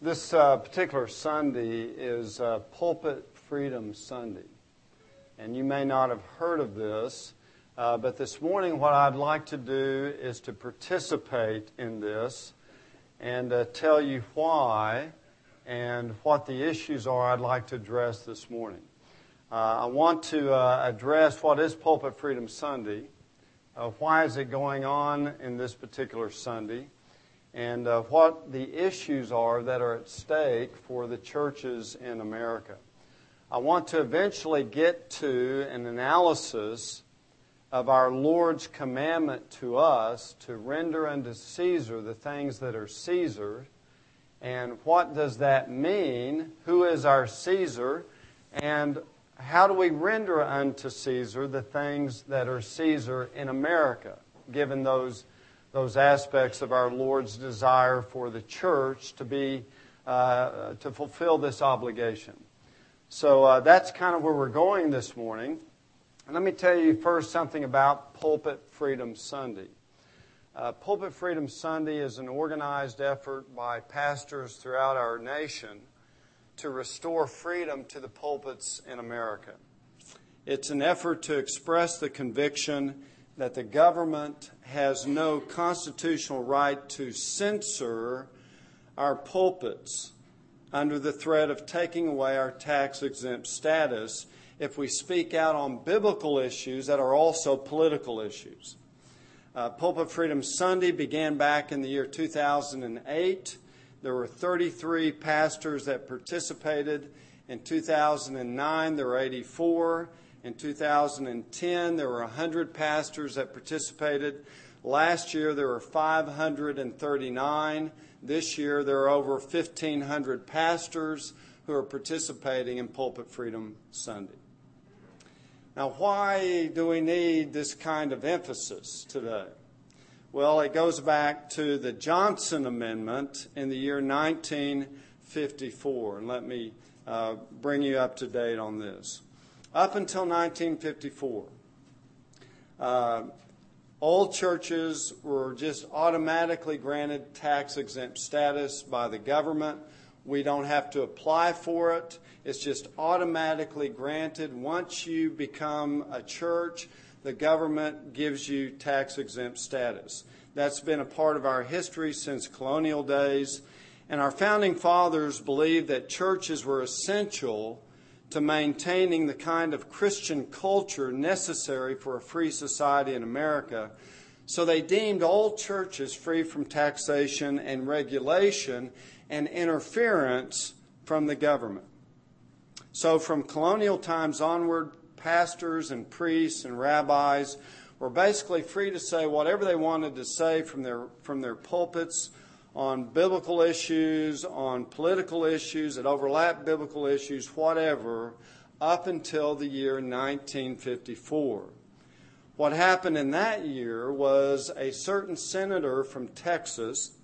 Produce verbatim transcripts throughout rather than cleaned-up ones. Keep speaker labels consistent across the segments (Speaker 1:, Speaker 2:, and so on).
Speaker 1: This uh, particular Sunday is uh, Pulpit Freedom Sunday. And you may not have heard of this, uh, but this morning what I'd like to do is to participate in this and uh, tell you why and what the issues are I'd like to address this morning. Uh, I want to uh, address what is Pulpit Freedom Sunday, uh, why is it going on in this particular Sunday, and uh, what the issues are that are at stake for the churches in America. I want to eventually get to an analysis of our Lord's commandment to us to render unto Caesar the things that are Caesar, and what does that mean? Who is our Caesar? And how do we render unto Caesar the things that are Caesar in America, given those those aspects of our Lord's desire for the church to be uh, to fulfill this obligation. So uh, that's kind of where we're going this morning. And let me tell you first something about Pulpit Freedom Sunday. Uh, Pulpit Freedom Sunday is an organized effort by pastors throughout our nation to restore freedom to the pulpits in America. It's an effort to express the conviction that the government has no constitutional right to censor our pulpits under the threat of taking away our tax-exempt status if we speak out on biblical issues that are also political issues. Uh, Pulpit Freedom Sunday began back in the year two thousand eight. There were thirty-three pastors that participated. In two thousand nine, there were eighty-four. In two thousand ten, there were one hundred pastors that participated. Last year, there were five hundred thirty-nine. This year, there are over fifteen hundred pastors who are participating in Pulpit Freedom Sunday. Now, why do we need this kind of emphasis today? Well, it goes back to the Johnson Amendment in the year nineteen fifty-four. And let me uh, bring you up to date on this. Up until nineteen fifty-four, uh, all churches were just automatically granted tax-exempt status by the government. We don't have to apply for it. It's just automatically granted. Once you become a church, the government gives you tax-exempt status. That's been a part of our history since colonial days. And our founding fathers believed that churches were essential to maintaining the kind of Christian culture necessary for a free society in America. So they deemed all churches free from taxation and regulation and interference from the government. So from colonial times onward, pastors and priests and rabbis were basically free to say whatever they wanted to say from their from their pulpits on biblical issues, on political issues that overlap biblical issues, whatever, up until the year nineteen fifty-four. What happened in that year was a certain senator from Texas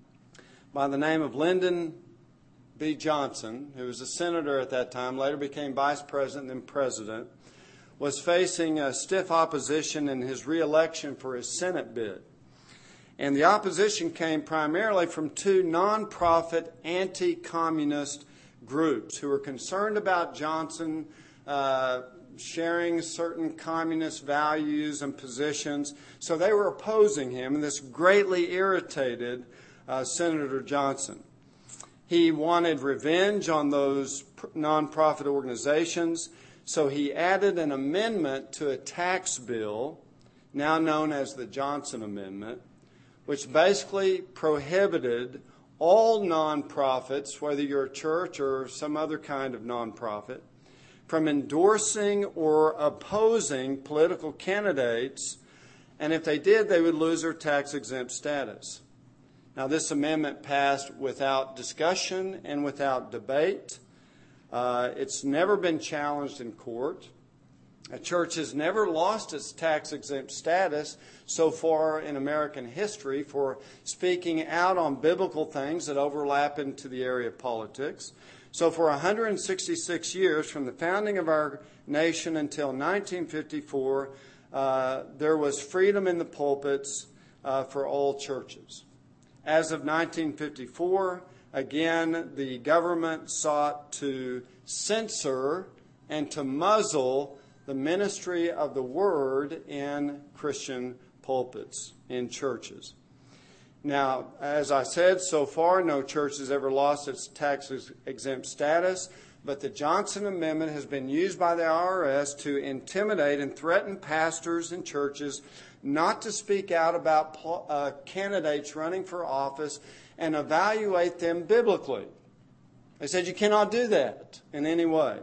Speaker 1: by the name of Lyndon B. Johnson, who was a senator at that time, later became vice president and then president, was facing a stiff opposition in his re-election for his Senate bid. And the opposition came primarily from two non-profit anti-communist groups who were concerned about Johnson uh, sharing certain communist values and positions. So they were opposing him, and this greatly irritated uh, Senator Johnson. He wanted revenge on those non-profit organizations, so he added an amendment to a tax bill, now known as the Johnson Amendment, which basically prohibited all nonprofits, whether you're a church or some other kind of nonprofit, from endorsing or opposing political candidates, and if they did, they would lose their tax-exempt status. Now, this amendment passed without discussion and without debate. Uh, it's never been challenged in court. A church has never lost its tax-exempt status so far in American history for speaking out on biblical things that overlap into the area of politics. So for one hundred sixty-six years, from the founding of our nation until nineteen fifty-four, uh, there was freedom in the pulpits uh, for all churches. As of nineteen fifty-four, again, the government sought to censor and to muzzle the ministry of the Word in Christian pulpits, in churches. Now, as I said, so far, no church has ever lost its tax-exempt status, but the Johnson Amendment has been used by the I R S to intimidate and threaten pastors and churches not to speak out about uh, candidates running for office and evaluate them biblically. They said you cannot do that in any way.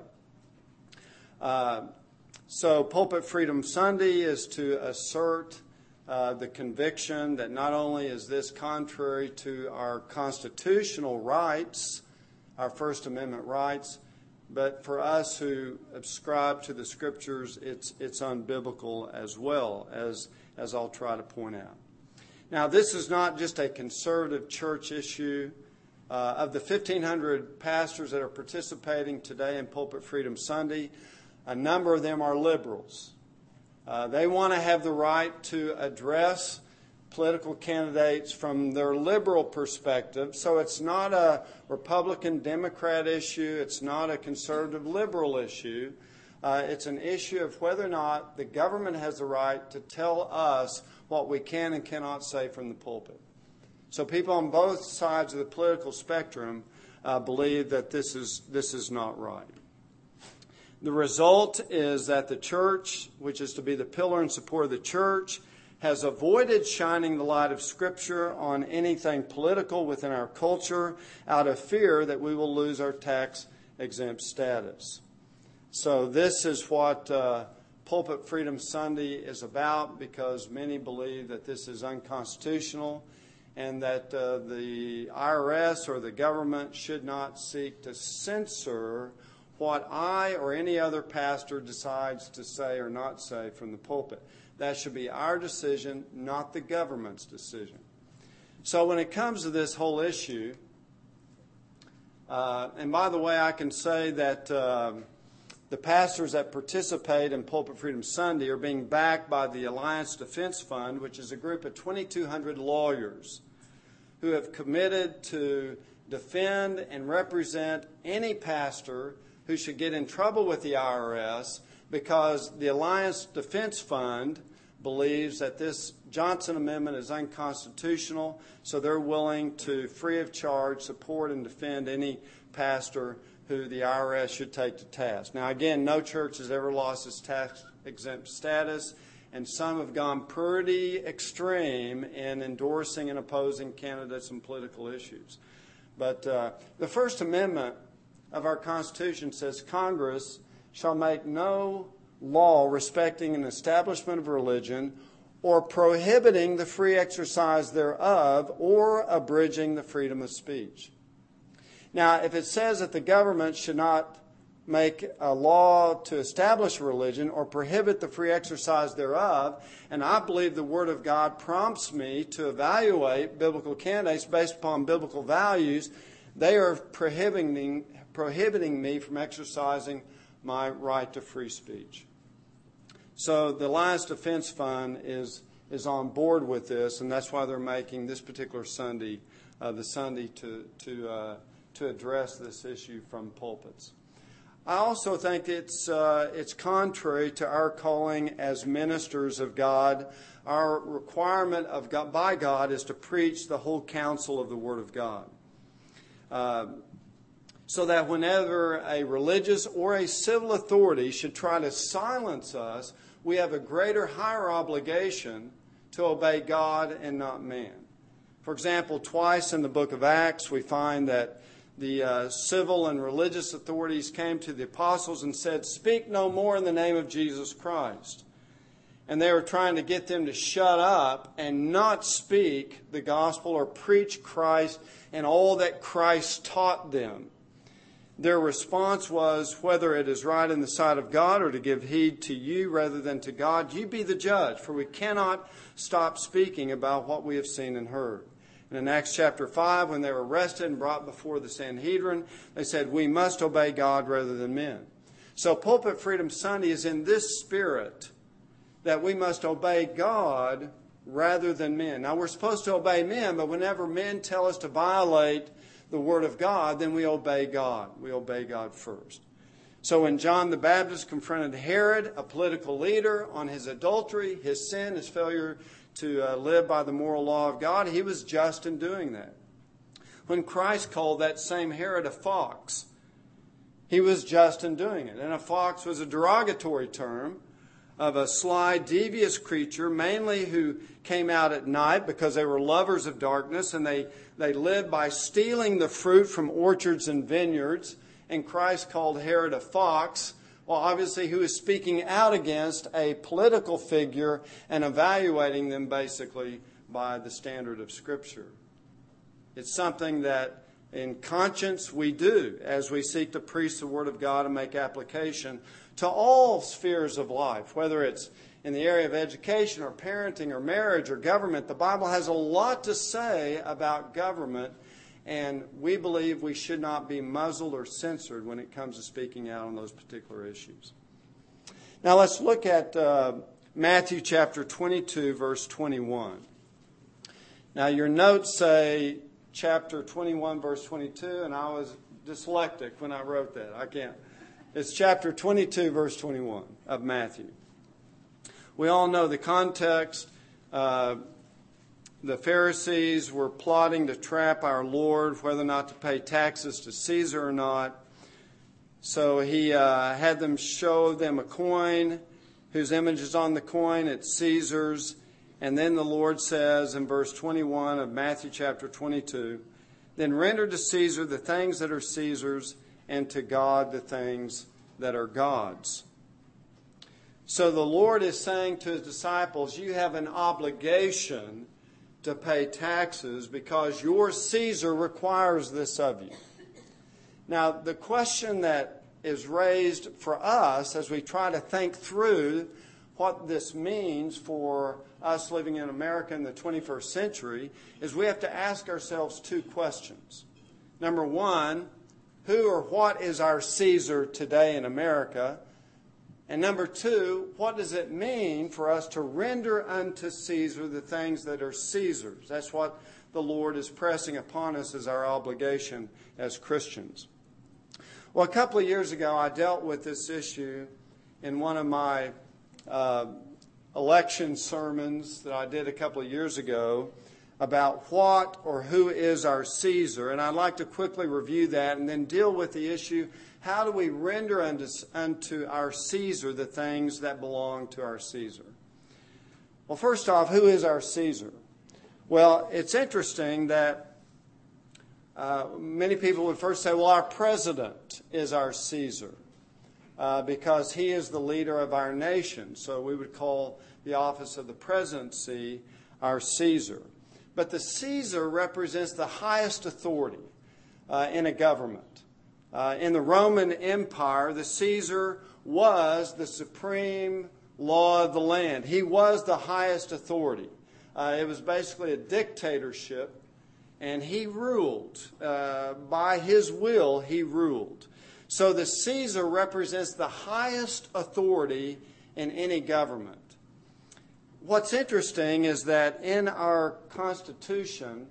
Speaker 1: Uh, so Pulpit Freedom Sunday is to assert uh, the conviction that not only is this contrary to our constitutional rights, our First Amendment rights, but for us who subscribe to the Scriptures, it's it's unbiblical as well, as, as I'll try to point out. Now, this is not just a conservative church issue. Uh, of the fifteen hundred pastors that are participating today in Pulpit Freedom Sunday, a number of them are liberals. Uh, they want to have the right to address political candidates from their liberal perspective. So it's not a Republican-Democrat issue. It's not a conservative-liberal issue. Uh, it's an issue of whether or not the government has the right to tell us what we can and cannot say from the pulpit. So people on both sides of the political spectrum uh, believe that this is this is not right. The result is that the church, which is to be the pillar and support of the church, has avoided shining the light of Scripture on anything political within our culture out of fear that we will lose our tax-exempt status. So this is what uh, Pulpit Freedom Sunday is about, because many believe that this is unconstitutional and that uh, the I R S or the government should not seek to censor what I or any other pastor decides to say or not say from the pulpit. That should be our decision, not the government's decision. So when it comes to this whole issue, uh, and by the way, I can say that uh, the pastors that participate in Pulpit Freedom Sunday are being backed by the Alliance Defense Fund, which is a group of twenty-two hundred lawyers who have committed to defend and represent any pastor who should get in trouble with the I R S, because the Alliance Defense Fund believes that this Johnson Amendment is unconstitutional, so they're willing to, free of charge, support and defend any pastor who the I R S should take to task. Now, again, no church has ever lost its tax-exempt status, and some have gone pretty extreme in endorsing and opposing candidates on political issues. But uh, the First Amendment of our Constitution says Congress shall make no law respecting an establishment of religion or prohibiting the free exercise thereof or abridging the freedom of speech. Now, if it says that the government should not make a law to establish a religion or prohibit the free exercise thereof, and I believe the Word of God prompts me to evaluate biblical candidates based upon biblical values, they are prohibiting, prohibiting me from exercising my right to free speech. So the Alliance Defense Fund is is on board with this, and that's why they're making this particular Sunday uh, the Sunday to to uh, to address this issue from pulpits. I also think it's uh, it's contrary to our calling as ministers of God. Our requirement of God, by God is to preach the whole counsel of the Word of God. Uh, so that whenever a religious or a civil authority should try to silence us, we have a greater, higher obligation to obey God and not man. For example, twice in the book of Acts, we find that the uh, civil and religious authorities came to the apostles and said, "Speak no more in the name of Jesus Christ." And they were trying to get them to shut up and not speak the gospel or preach Christ and all that Christ taught them. Their response was, "Whether it is right in the sight of God or to give heed to you rather than to God, you be the judge, for we cannot stop speaking about what we have seen and heard." And in Acts chapter five, when they were arrested and brought before the Sanhedrin, they said, "We must obey God rather than men." So Pulpit Freedom Sunday is in this spirit, that we must obey God rather than men. Now, we're supposed to obey men, but whenever men tell us to violate the Word of God, then we obey God. We obey God first. So when John the Baptist confronted Herod, a political leader, on his adultery, his sin, his failure to uh, live by the moral law of God, he was just in doing that. When Christ called that same Herod a fox, he was just in doing it. And a fox was a derogatory term of a sly, devious creature, mainly who came out at night because they were lovers of darkness, and they, they lived by stealing the fruit from orchards and vineyards. And Christ called Herod a fox, well, obviously who is speaking out against a political figure and evaluating them basically by the standard of Scripture. It's something that in conscience we do as we seek to preach the Word of God and make application to all spheres of life, whether it's in the area of education or parenting or marriage or government. The Bible has a lot to say about government, and we believe we should not be muzzled or censored when it comes to speaking out on those particular issues. Now let's look at uh, Matthew chapter twenty-two, verse twenty-one. Now your notes say chapter twenty-one, verse twenty-two, and I was dyslexic when I wrote that. I can't. It's chapter twenty-two, verse twenty-one of Matthew. We all know the context. Uh, the Pharisees were plotting to trap our Lord, whether or not to pay taxes to Caesar or not. So he uh, had them show them a coin whose image is on the coin. It's Caesar's. And then the Lord says in verse twenty-one of Matthew chapter twenty-two, "Then render to Caesar the things that are Caesar's, and to God the things that are God's." So the Lord is saying to His disciples, you have an obligation to pay taxes because your Caesar requires this of you. Now, the question that is raised for us as we try to think through what this means for us living in America in the twenty-first century is we have to ask ourselves two questions. Number one, who or what is our Caesar today in America? And number two, what does it mean for us to render unto Caesar the things that are Caesar's? That's what the Lord is pressing upon us as our obligation as Christians. Well, a couple of years ago, I dealt with this issue in one of my uh, election sermons that I did a couple of years ago about what or who is our Caesar. And I'd like to quickly review that and then deal with the issue, how do we render unto, unto our Caesar the things that belong to our Caesar? Well, first off, who is our Caesar? Well, it's interesting that uh, many people would first say, well, our president is our Caesar uh, because he is the leader of our nation. So we would call the office of the presidency our Caesar. But the Caesar represents the highest authority uh, in a government. Uh, in the Roman Empire, the Caesar was the supreme law of the land. He was the highest authority. Uh, it was basically a dictatorship, and he ruled. Uh, by his will, he ruled. So the Caesar represents the highest authority in any government. What's interesting is that in our Constitution,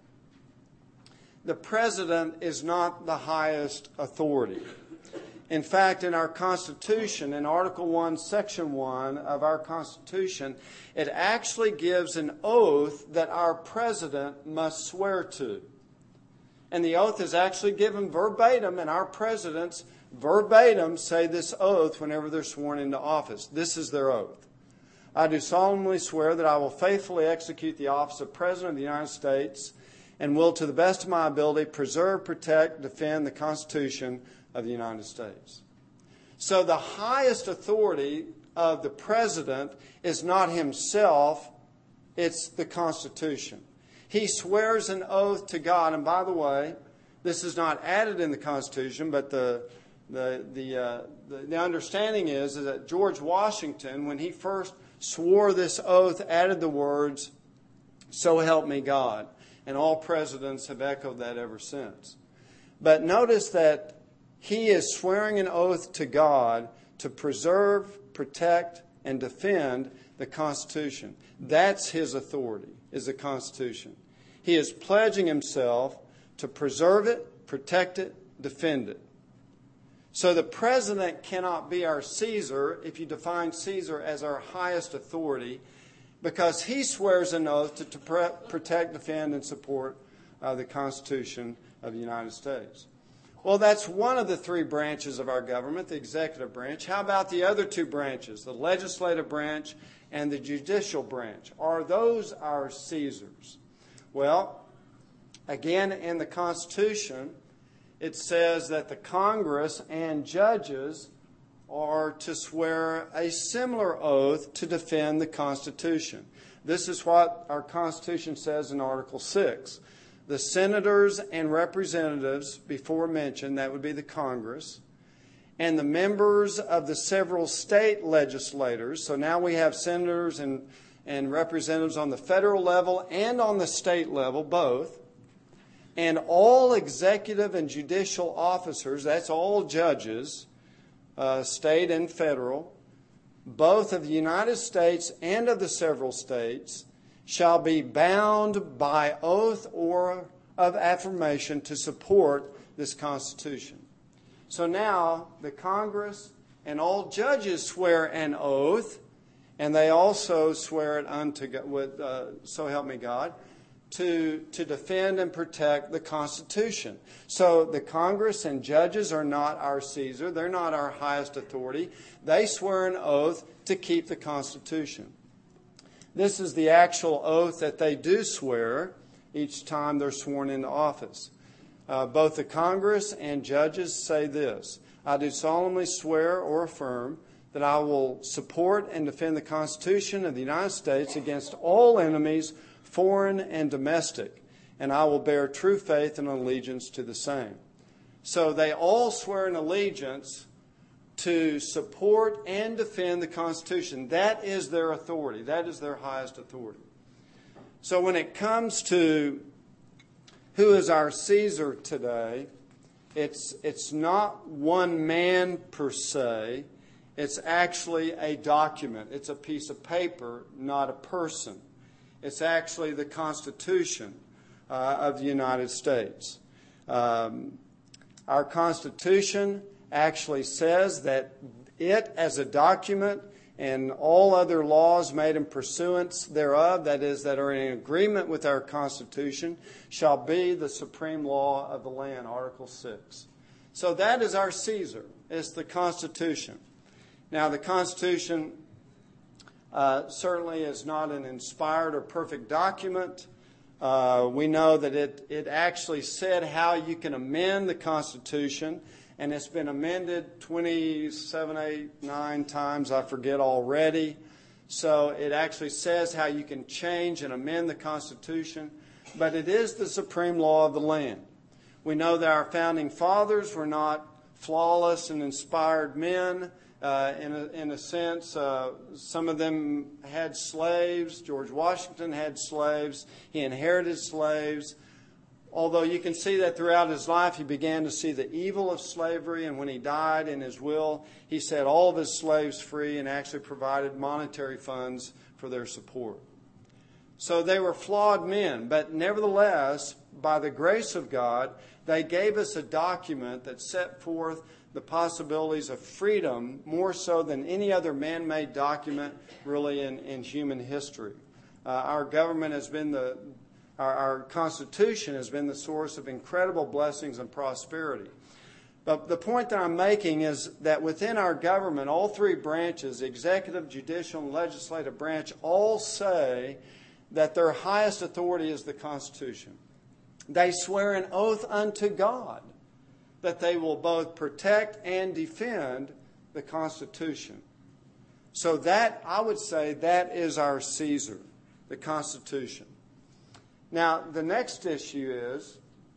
Speaker 1: the president is not the highest authority. In fact, in our Constitution, in Article one, Section one of our Constitution, it actually gives an oath that our president must swear to. And the oath is actually given verbatim, and our presidents verbatim say this oath whenever they're sworn into office. This is their oath. I do solemnly swear that I will faithfully execute the office of President of the United States and will, to the best of my ability, preserve, protect, defend the Constitution of the United States. So the highest authority of the president is not himself, it's the Constitution. He swears an oath to God. And by the way, this is not added in the Constitution, but the the the uh, the, the understanding is, is that George Washington, when he first swore this oath, added the words, "So help me God." And all presidents have echoed that ever since. But notice that he is swearing an oath to God to preserve, protect, and defend the Constitution. That's his authority, is the Constitution. He is pledging himself to preserve it, protect it, defend it. So the president cannot be our Caesar if you define Caesar as our highest authority, because he swears an oath to, to protect, defend, and support uh, the Constitution of the United States. Well, that's one of the three branches of our government, the executive branch. How about the other two branches, the legislative branch and the judicial branch? Are those our Caesars? Well, again, in the Constitution, it says that the Congress and judges are to swear a similar oath to defend the Constitution. This is what our Constitution says in Article six. The senators and representatives before mentioned, that would be the Congress, and the members of the several state legislators. So now we have senators and, and representatives on the federal level and on the state level, both. And all executive and judicial officers, that's all judges, uh, state and federal, both of the United States and of the several states, shall be bound by oath or of affirmation to support this Constitution. So now the Congress and all judges swear an oath, and they also swear it unto God, with, uh, so help me God, to, to defend and protect the Constitution. So the Congress and judges are not our Caesar. They're not our highest authority. They swear an oath to keep the Constitution. This is the actual oath that they do swear each time they're sworn into office. Uh, both the Congress and judges say this: I do solemnly swear or affirm that I will support and defend the Constitution of the United States against all enemies, foreign and domestic, and I will bear true faith and allegiance to the same. So they all swear an allegiance to support and defend the Constitution. That is their authority. That is their highest authority. So when it comes to who is our Caesar today, it's, it's not one man per se. It's actually a document. It's a piece of paper, not a person. It's actually the Constitution uh, of the United States. Um, our Constitution actually says that it, as a document, and all other laws made in pursuance thereof, that is, that are in agreement with our Constitution, shall be the supreme law of the land, Article six. So that is our Caesar. It's the Constitution. Now, the Constitution uh, certainly is not an inspired or perfect document. Uh, we know that it, it actually said how you can amend the Constitution, and it's been amended twenty-seven, eight, nine times, I forget already. So it actually says how you can change and amend the Constitution, but it is the supreme law of the land. We know that our founding fathers were not flawless and inspired men. Uh, in, a, in a sense, uh, some of them had slaves. George Washington had slaves. He inherited slaves. Although you can see that throughout his life, he began to see the evil of slavery, and when he died in his will, he set all of his slaves free and actually provided monetary funds for their support. So they were flawed men, but nevertheless, by the grace of God, they gave us a document that set forth the possibilities of freedom more so than any other man-made document really in, in human history. Uh, our government has been the Our, our Constitution has been the source of incredible blessings and prosperity. But the point that I'm making is that within our government, all three branches, executive, judicial, and legislative branch, all say that their highest authority is the Constitution. They swear an oath unto God that they will both protect and defend the Constitution. So that, I would say, that is our Caesar, the Constitution. Now, the next issue is,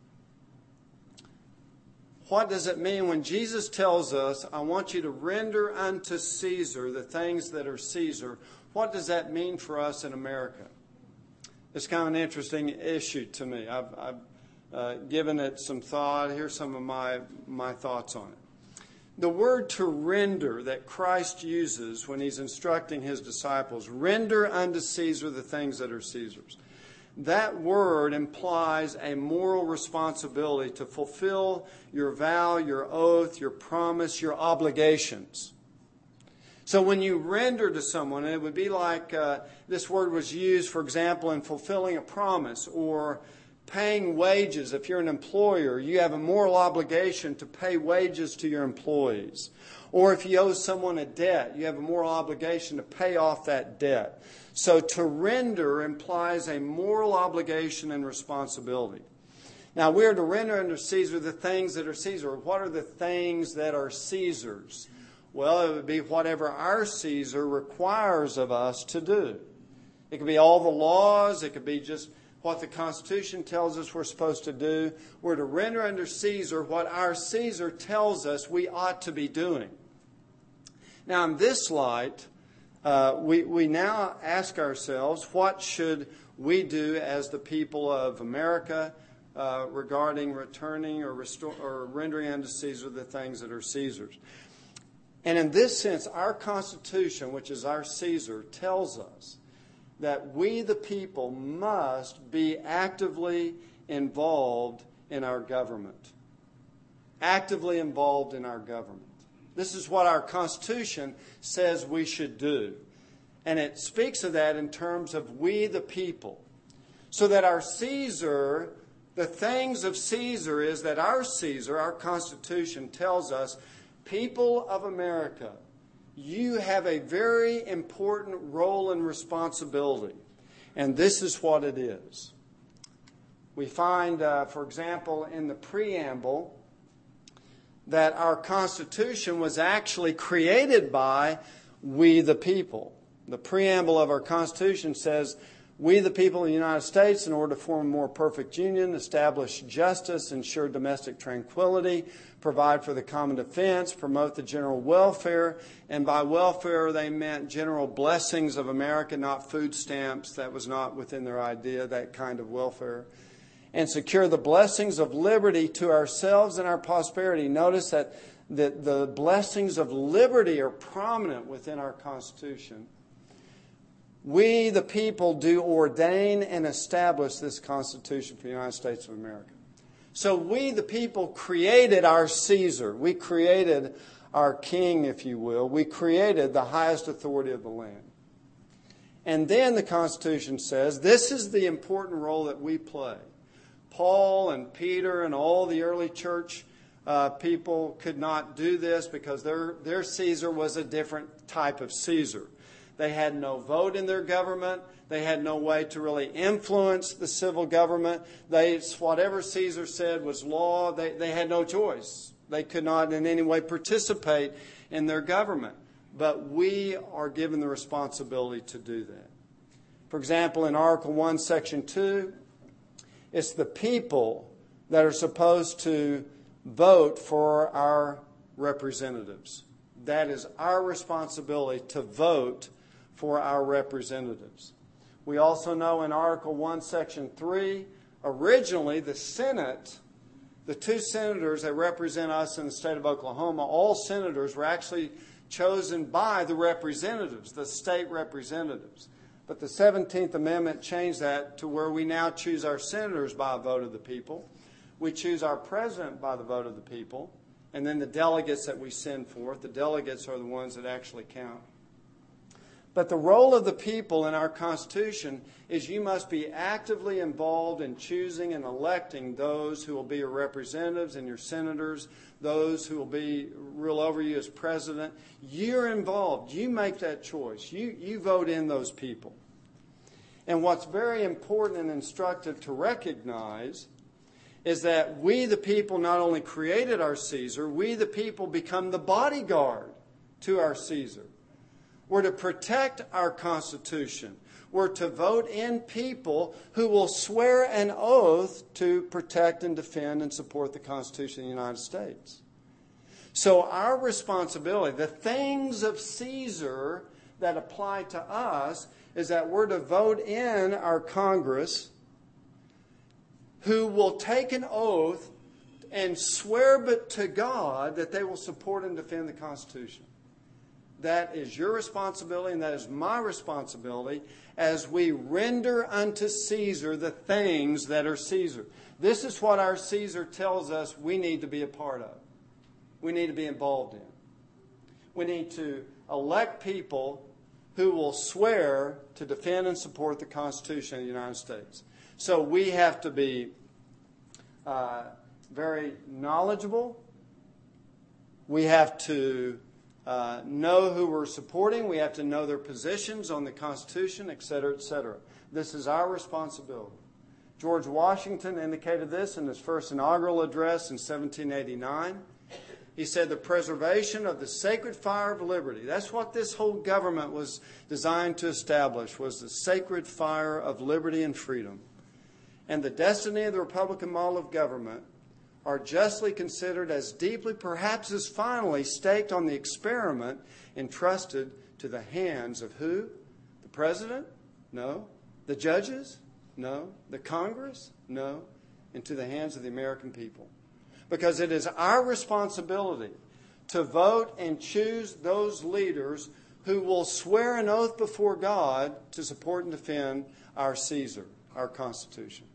Speaker 1: what does it mean when Jesus tells us, I want you to render unto Caesar the things that are Caesar? What does that mean for us in America? It's kind of an interesting issue to me. I've, I've uh, given it some thought. Here's some of my, my thoughts on it. The word to render that Christ uses when he's instructing his disciples, render unto Caesar the things that are Caesar's. that word implies a moral responsibility to fulfill your vow, your oath, your promise, your obligations. So when you render to someone, it would be like uh, this word was used, for example, in fulfilling a promise or paying wages. If you're an employer, you have a moral obligation to pay wages to your employees. Or if you owe someone a debt, you have a moral obligation to pay off that debt. So to render implies a moral obligation and responsibility. Now, we are to render unto Caesar the things that are Caesar. What are the things that are Caesar's? Well, it would be whatever our Caesar requires of us to do. It could be all the laws. It could be just what the Constitution tells us we're supposed to do. We're to render unto Caesar what our Caesar tells us we ought to be doing. Now, in this light, uh, we, we now ask ourselves, what should we do as the people of America uh, regarding returning or, restore, or rendering unto Caesar the things that are Caesar's? And in this sense, our Constitution, which is our Caesar, tells us that we, the people, must be actively involved in our government. Actively involved in our government. This is what our Constitution says we should do. And it speaks of that in terms of we, the people. So that our Caesar, the things of Caesar is that our Caesar, our Constitution, tells us, people of America, you have a very important role and responsibility. And this is what it is. We find, uh, for example, in the preamble, that our Constitution was actually created by we the people. The preamble of our Constitution says, we the people of the United States, in order to form a more perfect union, establish justice, ensure domestic tranquility, provide for the common defense, promote the general welfare. And by welfare, they meant general blessings of America, not food stamps. That was not within their idea, that kind of welfare. And secure the blessings of liberty to ourselves and our prosperity. Notice that the, the blessings of liberty are prominent within our Constitution. We, the people, do ordain and establish this Constitution for the United States of America. So we, the people, created our Caesar. We created our king, if you will. We created the highest authority of the land. And then the Constitution says, this is the important role that we play. Paul and Peter and all the early church uh, people could not do this because their, their Caesar was a different type of Caesar. They had no vote in their government. They had no way to really influence the civil government. They, whatever Caesar said was law. They, they had no choice. They could not in any way participate in their government. But we are given the responsibility to do that. For example, in Article one, Section two, it's the people that are supposed to vote for our representatives. That is our responsibility to vote for our representatives. We also know in Article one, Section three, originally the Senate, the two senators that represent us in the state of Oklahoma, all senators were actually chosen by the representatives, the state representatives. But the seventeenth Amendment changed that to where we now choose our senators by a vote of the people. We choose our president by the vote of the people. And then the delegates that we send forth, the delegates are the ones that actually count. But the role of the people in our Constitution is you must be actively involved in choosing and electing those who will be your representatives and your senators, those who will be rule over you as president. You're involved. You make that choice. You, you vote in those people. And what's very important and instructive to recognize is that we, the people, not only created our Caesar, we, the people, become the bodyguard to our Caesar. We're to protect our Constitution. We're to vote in people who will swear an oath to protect and defend and support the Constitution of the United States. So our responsibility, the things of Caesar that apply to us, is that we're to vote in our Congress who will take an oath and swear but to God that they will support and defend the Constitution. that is your responsibility and that is my responsibility as we render unto Caesar the things that are Caesar. This is what our Caesar tells us we need to be a part of. We need to be involved in. We need to elect people who will swear to defend and support the Constitution of the United States. So we have to be uh, very knowledgeable. We have to uh, know who we're supporting. We have to know their positions on the Constitution, et cetera, et cetera. This is our responsibility. George Washington indicated this in his first inaugural address in seventeen eighty-nine. He said, the preservation of the sacred fire of liberty. That's what this whole government was designed to establish, was the sacred fire of liberty and freedom. And the destiny of the Republican model of government are justly considered as deeply, perhaps as finally, staked on the experiment entrusted to the hands of who? The President? No. The judges? No. The Congress? No. Into the hands of the American people. Because it is our responsibility to vote and choose those leaders who will swear an oath before God to support and defend our Caesar, our Constitution.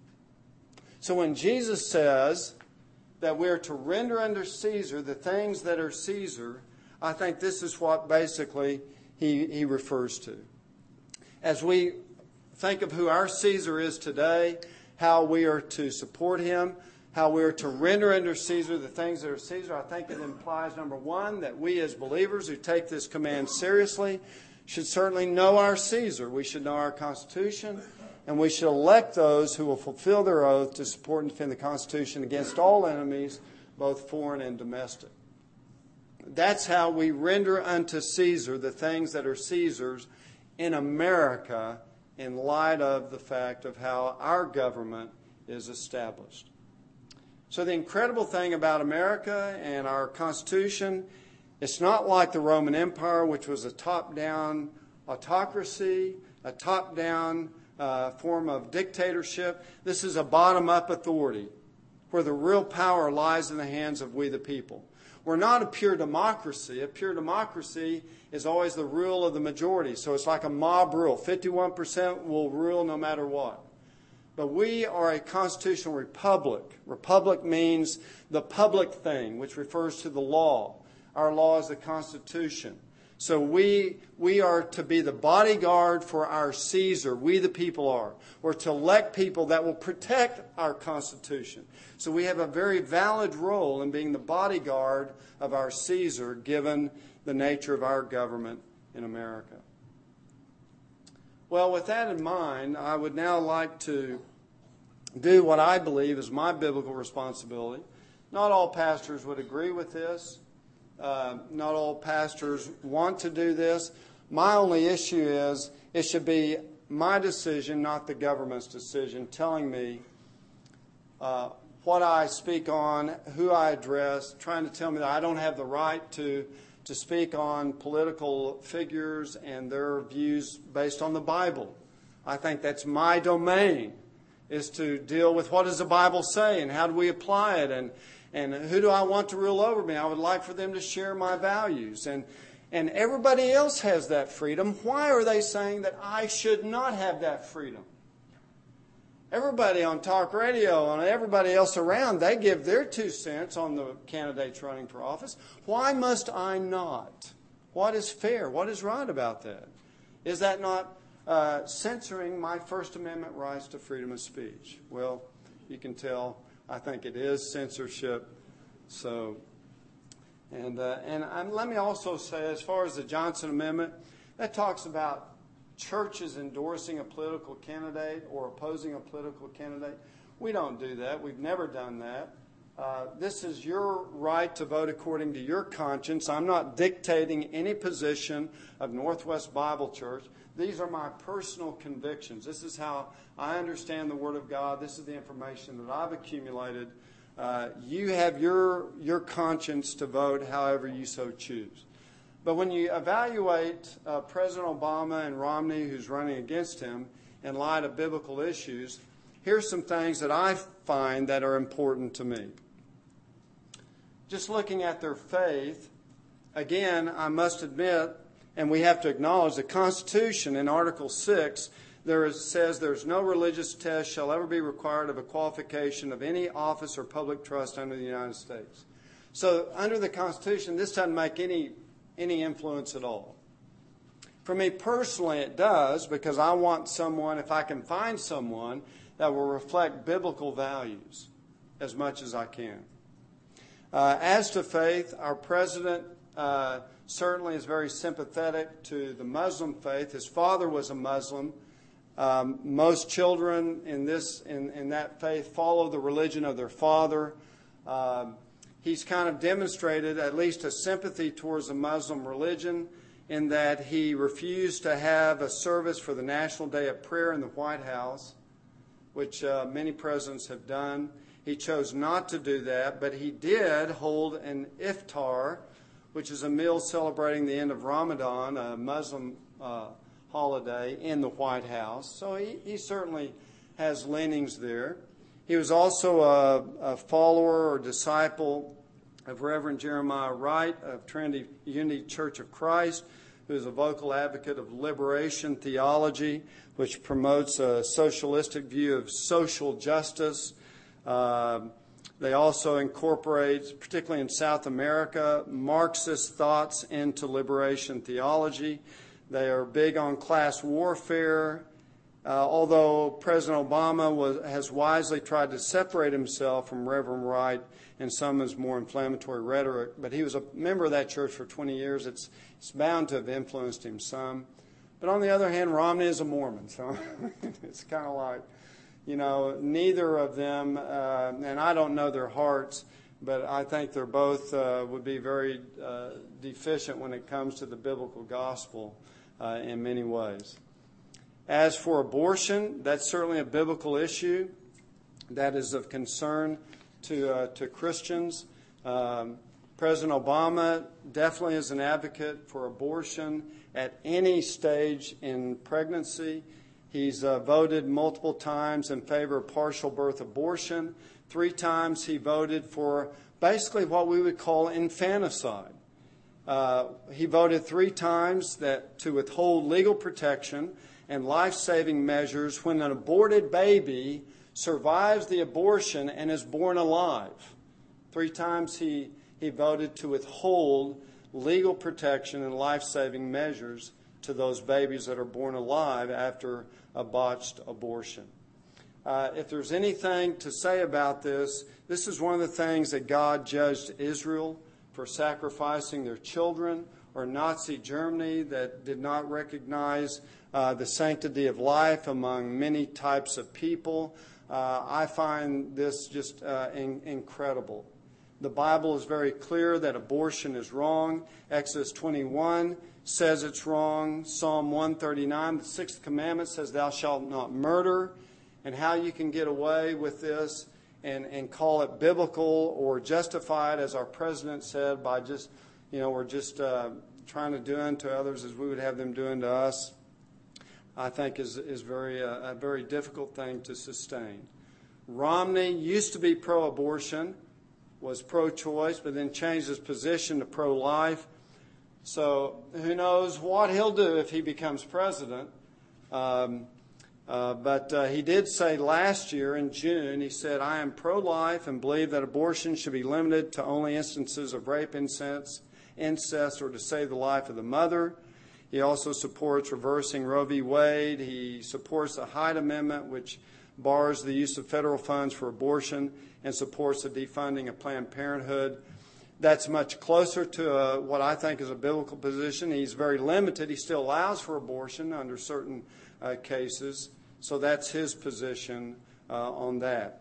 Speaker 1: So when Jesus says that we're to render unto Caesar the things that are Caesar, I think this is what basically he, he refers to. As we think of who our Caesar is today, how we are to support him, how we are to render unto Caesar the things that are Caesar, I think it implies, number one, that we as believers who take this command seriously should certainly know our Caesar. We should know our Constitution, and we should elect those who will fulfill their oath to support and defend the Constitution against all enemies, both foreign and domestic. That's how we render unto Caesar the things that are Caesar's in America in light of the fact of how our government is established. So the incredible thing about America and our Constitution, it's not like the Roman Empire, which was a top-down autocracy, a top-down uh, form of dictatorship. This is a bottom-up authority where the real power lies in the hands of we the people. We're not a pure democracy. A pure democracy is always the rule of the majority. So it's like a mob rule. fifty-one percent will rule no matter what. But we are a constitutional republic. Republic means the public thing, which refers to the law. Our law is the Constitution. So we we are to be the bodyguard for our Caesar. We the people are. We're to elect people that will protect our Constitution. So we have a very valid role in being the bodyguard of our Caesar, given the nature of our government in America. Well, with that in mind, I would now like to do what I believe is my biblical responsibility. Not all pastors would agree with this. Uh, not all pastors want to do this. My only issue is it should be my decision, not the government's decision, telling me uh, what I speak on, who I address, trying to tell me that I don't have the right to to speak on political figures and their views based on the Bible. I think that's my domain, is to deal with what does the Bible say and how do we apply it, and, and who do I want to rule over me. I would like for them to share my values. And, and everybody else has that freedom. Why are they saying that I should not have that freedom? Everybody on talk radio and everybody else around, they give their two cents on the candidates running for office. Why must I not? What is fair? What is right about that? Is that not uh, censoring my First Amendment rights to freedom of speech? Well, you can tell I think it is censorship. So, and uh, and um, let me also say, as far as the Johnson Amendment, that talks about churches endorsing a political candidate or opposing a political candidate. We don't do that. We've never done that. Uh, this is your right to vote according to your conscience. I'm not dictating any position of Northwest Bible Church. These are my personal convictions. This is how I understand the Word of God. This is the information that I've accumulated. Uh, you have your your conscience to vote however you so choose. But when you evaluate uh, President Obama and Romney, who's running against him, in light of biblical issues, here's some things that I find that are important to me. Just looking at their faith, again, I must admit, and we have to acknowledge, the Constitution in Article six, there is, says there's no religious test shall ever be required of a qualification of any office or public trust under the United States. So under the Constitution, this doesn't make any, any influence at all. For me personally, it does, because I want someone, if I can find someone, that will reflect biblical values as much as I can. Uh, as to faith, our president uh, certainly is very sympathetic to the Muslim faith. His father was a Muslim. Um, most children in this in, in that faith follow the religion of their father. Um, he's kind of demonstrated at least a sympathy towards the Muslim religion in that he refused to have a service for the National Day of Prayer in the White House, which uh, many presidents have done. He chose not to do that, but he did hold an iftar, which is a meal celebrating the end of Ramadan, a Muslim uh, holiday, in the White House. So he, he certainly has leanings there. He was also a, a follower or disciple of Reverend Jeremiah Wright of Trinity Unity Church of Christ, who is a vocal advocate of liberation theology, which promotes a socialistic view of social justice. Uh, they also incorporate, particularly in South America, Marxist thoughts into liberation theology. They are big on class warfare, uh, although President Obama was, has wisely tried to separate himself from Reverend Wright and some of his more inflammatory rhetoric. But he was a member of that church for twenty years. It's, it's bound to have influenced him some. But on the other hand, Romney is a Mormon, so it's kind of like, you know, neither of them, uh, and I don't know their hearts, but I think they're both uh, would be very uh, deficient when it comes to the biblical gospel uh, in many ways. As for abortion, that's certainly a biblical issue that is of concern to uh, to Christians. Um, President Obama definitely is an advocate for abortion at any stage in pregnancy. He's uh, voted multiple times in favor of partial birth abortion. Three times he voted for basically what we would call infanticide. Uh, he voted three times that to withhold legal protection and life-saving measures when an aborted baby survives the abortion and is born alive. Three times he, he voted to withhold legal protection and life-saving measures to those babies that are born alive after a botched abortion. Uh, if there's anything to say about this, this is one of the things that God judged Israel for sacrificing their children, or Nazi Germany that did not recognize uh, the sanctity of life among many types of people. Uh, I find this just uh, in, incredible. The Bible is very clear that abortion is wrong. Exodus twenty-one says it's wrong. Psalm one thirty-nine, the sixth commandment, says thou shalt not murder. And how you can get away with this and, and call it biblical or justified, as our president said, by just, you know, we're just uh, trying to do unto others as we would have them do unto us, I think is, is very uh, a very difficult thing to sustain. Romney used to be pro-abortion, was pro-choice, but then changed his position to pro-life. So who knows what he'll do if he becomes president. Um, uh, but uh, he did say last year in June, he said, I am pro-life and believe that abortion should be limited to only instances of rape, incest, incest, or to save the life of the mother. He also supports reversing Roe v. Wade. He supports the Hyde Amendment, which bars the use of federal funds for abortion, and supports the defunding of Planned Parenthood. That's much closer to uh, what I think is a biblical position. He's very limited. He still allows for abortion under certain uh, cases. So that's his position uh, on that.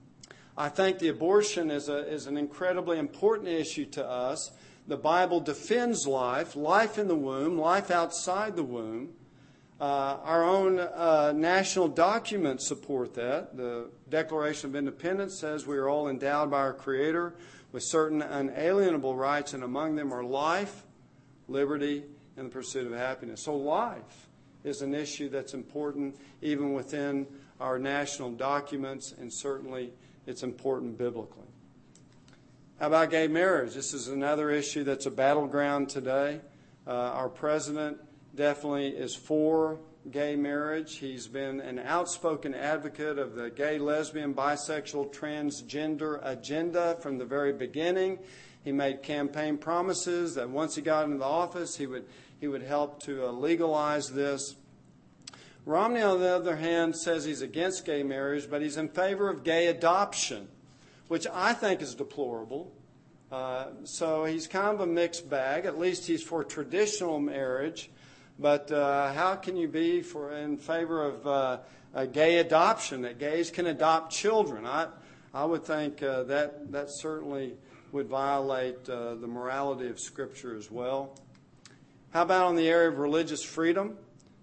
Speaker 1: I think the abortion is, a, is an incredibly important issue to us. The Bible defends life, life in the womb, life outside the womb. Uh, our own uh, national documents support that. The Declaration of Independence says we are all endowed by our Creator with certain unalienable rights, and among them are life, liberty, and the pursuit of happiness. So life is an issue that's important even within our national documents, and certainly it's important biblically. How about gay marriage? This is another issue that's a battleground today. Uh, our president definitely is for gay marriage. He's been an outspoken advocate of the gay, lesbian, bisexual, transgender agenda from the very beginning. He made campaign promises that once he got into the office, he would he would help to uh, legalize this. Romney, on the other hand, says he's against gay marriage, but he's in favor of gay adoption, which I think is deplorable. Uh, so he's kind of a mixed bag. At least he's for traditional marriage. But uh, how can you be for in favor of uh, a gay adoption, that gays can adopt children? I I would think uh, that that certainly would violate uh, the morality of Scripture as well. How about on the area of religious freedom?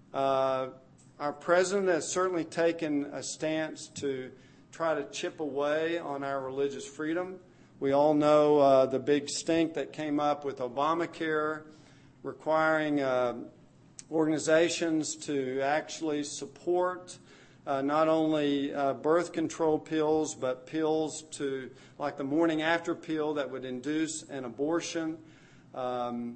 Speaker 1: Uh, our president has certainly taken a stance to try to chip away on our religious freedom. We all know uh, the big stink that came up with Obamacare, requiring uh, organizations to actually support uh, not only uh, birth control pills, but pills to, like the morning after pill that would induce an abortion. Um,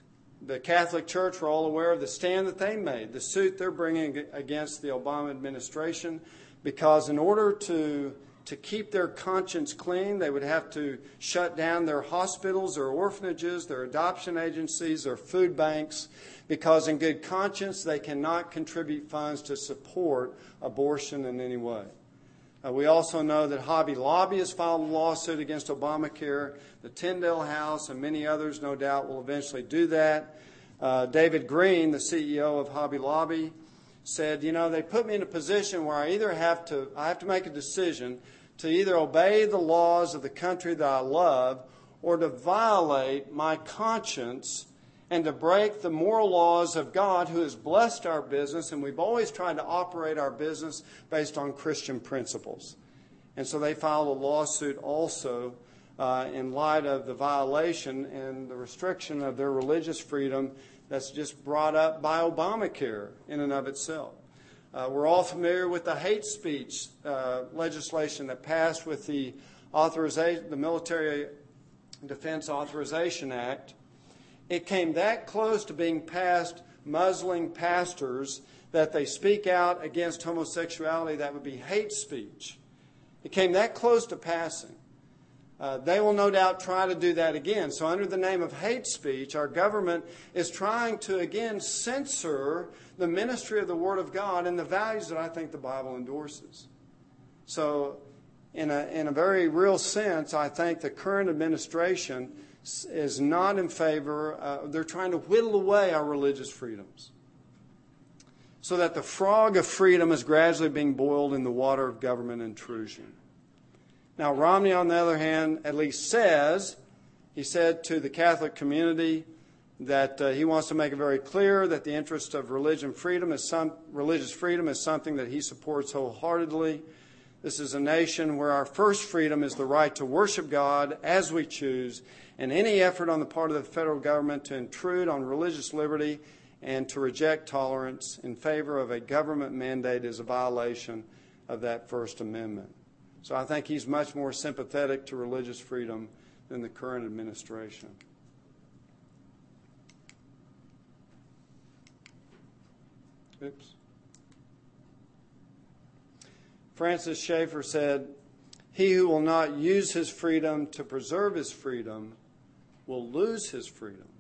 Speaker 1: the Catholic Church, we're all aware of the stand that they made, the suit they're bringing against the Obama administration, because in order to to keep their conscience clean, they would have to shut down their hospitals, their orphanages, their adoption agencies, their food banks, because in good conscience they cannot contribute funds to support abortion in any way. Uh, we also know that Hobby Lobby has filed a lawsuit against Obamacare. The Tyndale House and many others, no doubt, will eventually do that. Uh, David Green, the C E O of Hobby Lobby, said, you know, they put me in a position where I either have to, I have to make a decision to either obey the laws of the country that I love or to violate my conscience and to break the moral laws of God who has blessed our business, and we've always tried to operate our business based on Christian principles. And so they filed a lawsuit also uh, in light of the violation and the restriction of their religious freedom that's just brought up by Obamacare in and of itself. Uh, we're all familiar with the hate speech uh, legislation that passed with the authorization, the Military Defense Authorization Act. It came that close to being passed, muzzling pastors that they speak out against homosexuality. That would be hate speech. It came that close to passing. Uh, they will no doubt try to do that again. So under the name of hate speech, our government is trying to again censor the ministry of the Word of God and the values that I think the Bible endorses. So in a, in a very real sense, I think the current administration is not in favor. Uh, they're trying to whittle away our religious freedoms so that the frog of freedom is gradually being boiled in the water of government intrusion. Now, Romney, on the other hand, at least says, he said to the Catholic community that uh, he wants to make it very clear that the interest of religion freedom is some, religious freedom is something that he supports wholeheartedly. This is a nation where our first freedom is the right to worship God as we choose, and any effort on the part of the federal government to intrude on religious liberty and to reject tolerance in favor of a government mandate is a violation of that First Amendment. So I think he's much more sympathetic to religious freedom than the current administration. Oops. Francis Schaeffer said, "He who will not use his freedom to preserve his freedom will lose his freedom.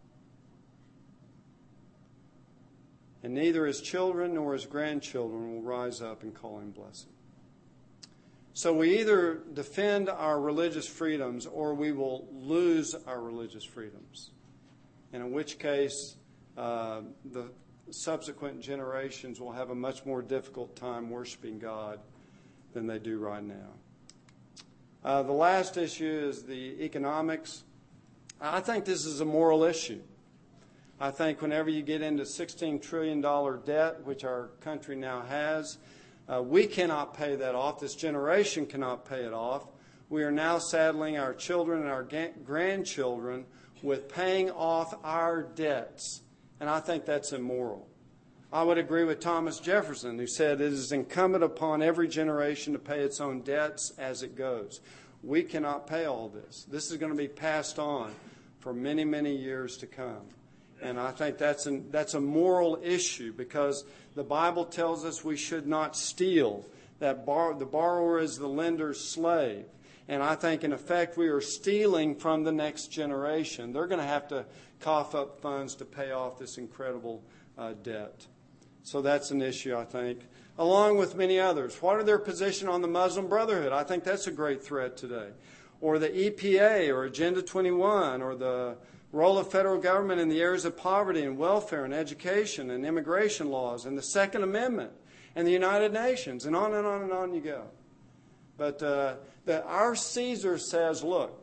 Speaker 1: And neither his children nor his grandchildren will rise up and call him blessed." So we either defend our religious freedoms or we will lose our religious freedoms. And in which case, uh, the subsequent generations will have a much more difficult time worshiping God than they do right now. Uh, the last issue is the economics. I think this is a moral issue. I think whenever you get into sixteen trillion dollars debt, which our country now has, Uh, we cannot pay that off. This generation cannot pay it off. We are now saddling our children and our ga- grandchildren with paying off our debts. And I think that's immoral. I would agree with Thomas Jefferson, who said it is incumbent upon every generation to pay its own debts as it goes. We cannot pay all this. This is going to be passed on for many, many years to come. And I think that's an, that's a moral issue, because the Bible tells us we should not steal, that bar, the borrower is the lender's slave. And I think, in effect, we are stealing from the next generation. They're going to have to cough up funds to pay off this incredible uh, debt. So that's an issue, I think, along with many others. What are their position on the Muslim Brotherhood? I think that's a great threat today. Or the E P A, or Agenda twenty-one, or the role of federal government in the areas of poverty and welfare and education and immigration laws and the Second Amendment and the United Nations, and on and on and on you go. But uh, the, our Caesar says, look,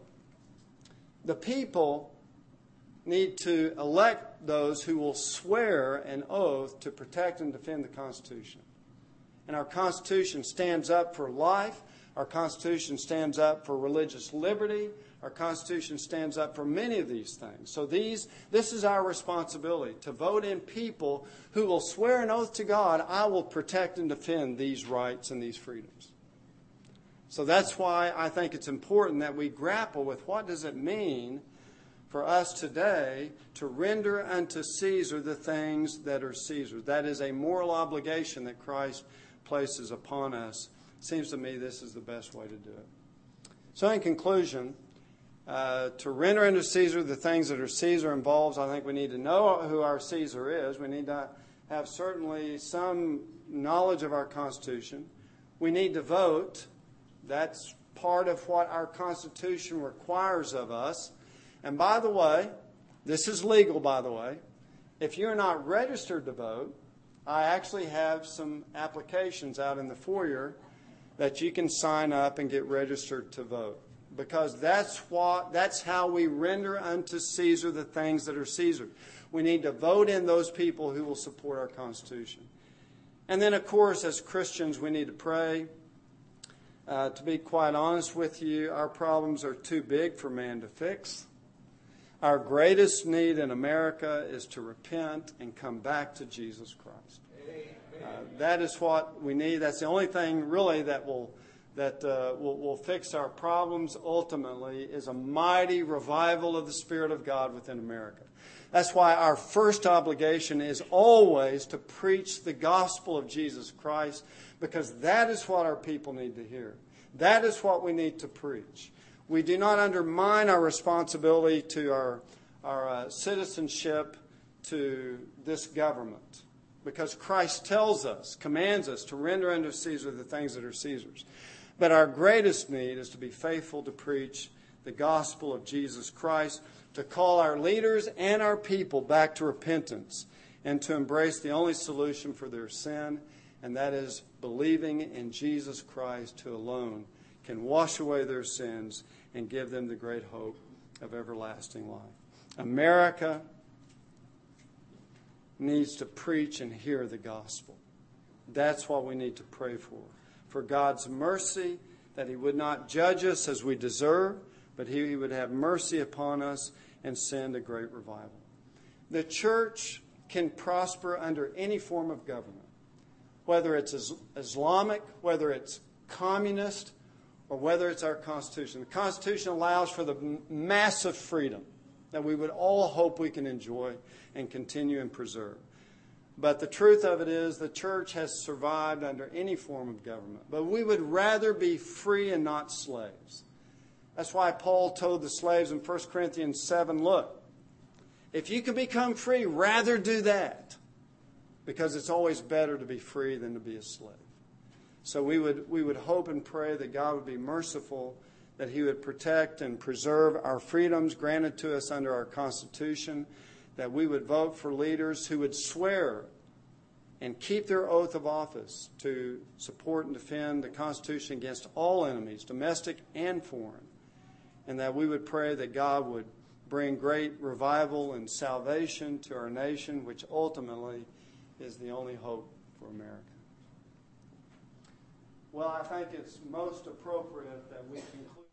Speaker 1: the people need to elect those who will swear an oath to protect and defend the Constitution. And our Constitution stands up for life. Our Constitution stands up for religious liberty. Our Constitution stands up for many of these things. So these, this is our responsibility, to vote in people who will swear an oath to God, I will protect and defend these rights and these freedoms. So that's why I think it's important that we grapple with what does it mean for us today to render unto Caesar the things that are Caesar's. That is a moral obligation that Christ places upon us. It seems to me this is the best way to do it. So in conclusion, uh, to render unto Caesar the things that are Caesar involves, I think we need to know who our Caesar is. We need to have certainly some knowledge of our Constitution. We need to vote. That's part of what our Constitution requires of us. And by the way, this is legal, by the way. If you're not registered to vote, I actually have some applications out in the foyer that you can sign up and get registered to vote. Because that's what, that's how we render unto Caesar the things that are Caesar. We need to vote in those people who will support our Constitution. And then, of course, as Christians, we need to pray. Uh, to be quite honest with you, our problems are too big for man to fix. Our greatest need in America is to repent and come back to Jesus Christ. Uh, that is what we need. That's the only thing really that will that uh, will, will fix our problems ultimately, is a mighty revival of the Spirit of God within America. That's why our first obligation is always to preach the gospel of Jesus Christ, because that is what our people need to hear. That is what we need to preach. We do not undermine our responsibility to our, our uh, citizenship to this government, because Christ tells us, commands us to render unto Caesar the things that are Caesar's. But our greatest need is to be faithful to preach the gospel of Jesus Christ, to call our leaders and our people back to repentance, and to embrace the only solution for their sin, and that is believing in Jesus Christ, who alone can wash away their sins and give them the great hope of everlasting life. America needs to preach and hear the gospel. That's what we need to pray for. For God's mercy, that He would not judge us as we deserve, but He would have mercy upon us and send a great revival. The church can prosper under any form of government, whether it's Islamic, whether it's communist, or whether it's our Constitution. The Constitution allows for the massive freedom that we would all hope we can enjoy and continue and preserve. But the truth of it is, the church has survived under any form of government. But we would rather be free and not slaves. That's why Paul told the slaves in First Corinthians seven, look, if you can become free, rather do that. Because it's always better to be free than to be a slave. So we would we would hope and pray that God would be merciful, that He would protect and preserve our freedoms granted to us under our Constitution, that we would vote for leaders who would swear and keep their oath of office to support and defend the Constitution against all enemies, domestic and foreign, and that we would pray that God would bring great revival and salvation to our nation, which ultimately is the only hope for America. Well, I think it's most appropriate that we conclude.